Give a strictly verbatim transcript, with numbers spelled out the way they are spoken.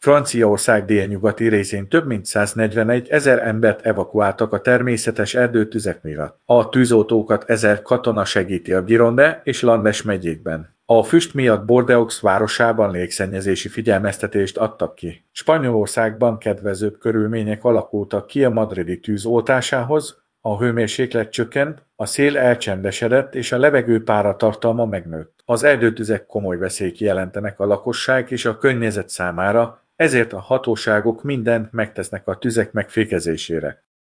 Franciaország délnyugati részén több mint száznegyvenegy ezer embert evakuáltak a természetes erdőtüzek miatt. A tűzoltókat ezer katona segíti a Gironde és Landes megyékben. A füst miatt Bordeaux városában légszennyezési figyelmeztetést adtak ki. Spanyolországban kedvezőbb körülmények alakultak ki a madridi tűz oltásához, a hőmérséklet csökkent, a szél elcsendesedett és a levegő páratartalma megnőtt. Az erdőtüzek komoly veszélyt jelentenek a lakosság és a környezet számára, ezért a hatóságok mindent megtesznek a tüzek megfékezésére.